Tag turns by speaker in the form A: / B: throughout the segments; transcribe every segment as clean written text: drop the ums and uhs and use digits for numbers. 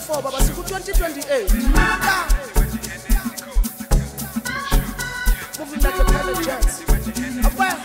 A: 2024 baba siku 2028 moving like a pilot jet apa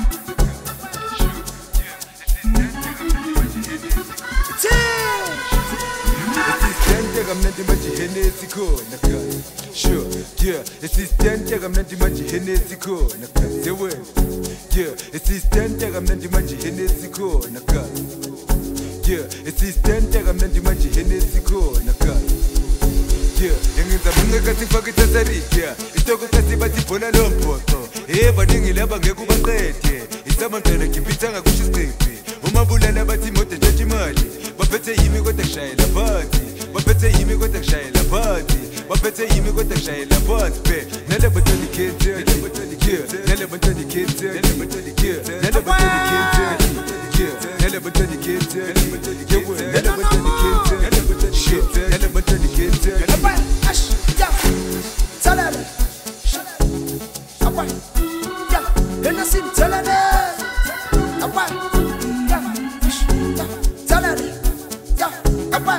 B: Kamnandi majihenezi khona khona sure yeah assistant kamnandi majihenezi khona khona sewe yeah assistant kamnandi majihenezi khona khona yeah assistant kamnandi majihenezi khona khona yeah yengenza bunga sifake tasarika itoko kasi bathibona lombhoqo baningi laba ngeke ubaqede isamantana kipitanga kushisiphi umabulala bathi imoto ntshontsha imali baphethe yimi kodwa kushayela phansi baphethe yimi kodwa kushayela phansi baphethe yimi kodwa kushayela phansi be nale batoni kids nale batoni kids nale batoni kids nale batoni kids nale batoni kids nale batoni kids nale batoni kids
A: talale apa ya hena sim talale apa ya talale ya apa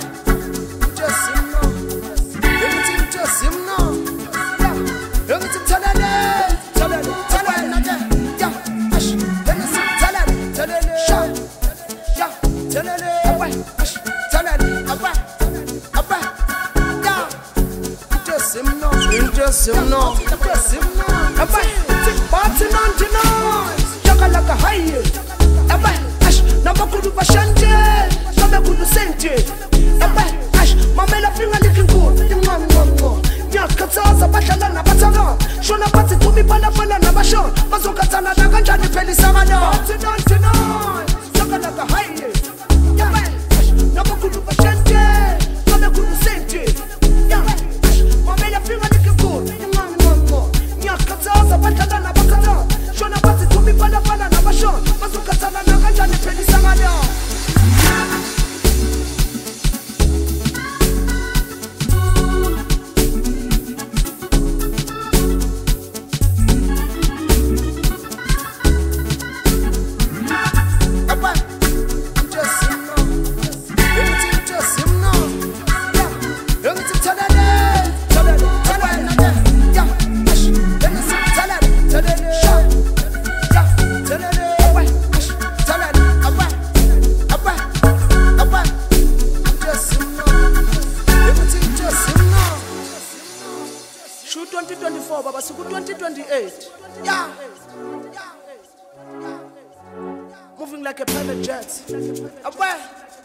A: no, party on tonight. Chakalaka high. Ash, number kudu bashante. Number kudu sente. Ash, mamela finger looking good. Nyakatsa bashala na batala. Shona party to me pala na basho. Bazokatana na ganja ni peli samana. Party on tonight. Chakalaka high. Ash, number kudu bashante. Number kudu sente. Mamela finger looking good. Nyakatsa bashala na batala. Shona party to me pala na basho. Bazokatana na ganja ni peli samana. Shoot 2024 baba siku 2028 yeah moving like a pilot jet away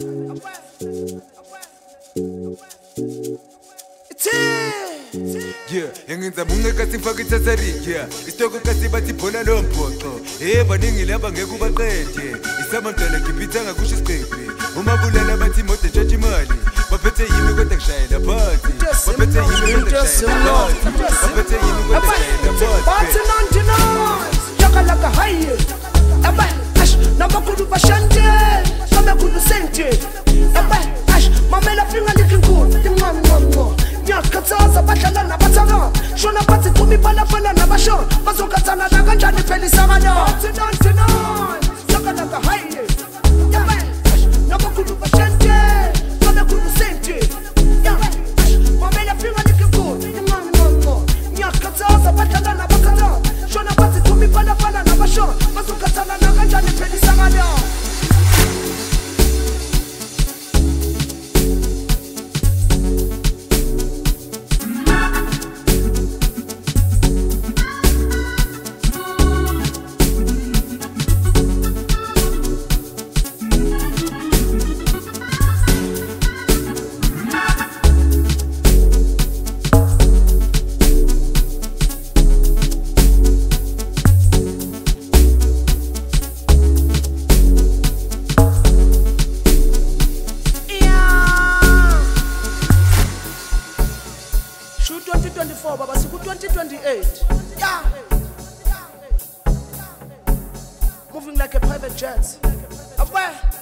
B: yeah yengenza bunga kasi fake tasarika itoko kasi bathibona lombhoqo baningi laba ngeke ubaqede isamantana kipitanga kushisiphi umabulala bathi imoto ntshontsha imali baphethe yimi kodwa kushayela phansi baphethe yimi kodwa kushayela phansi baphethe yimi kodwa kushayela phansi
A: party on tonight chakalaka high ash number kudu bashante number kudu sente ash mamela finger looking good nyakatsa bashala na batala shona party to me pala na basho bazokatana na ganja ni peli samana party on tonight chakalaka high ash number kudu bashante number kudu sente mamela finger looking good nyakatsa bashala na batala shona party to me pala na basho bazokatana na ganja ni peli samana. Shoot 2024 baba siku 2028 yeah moving like a pilot jet away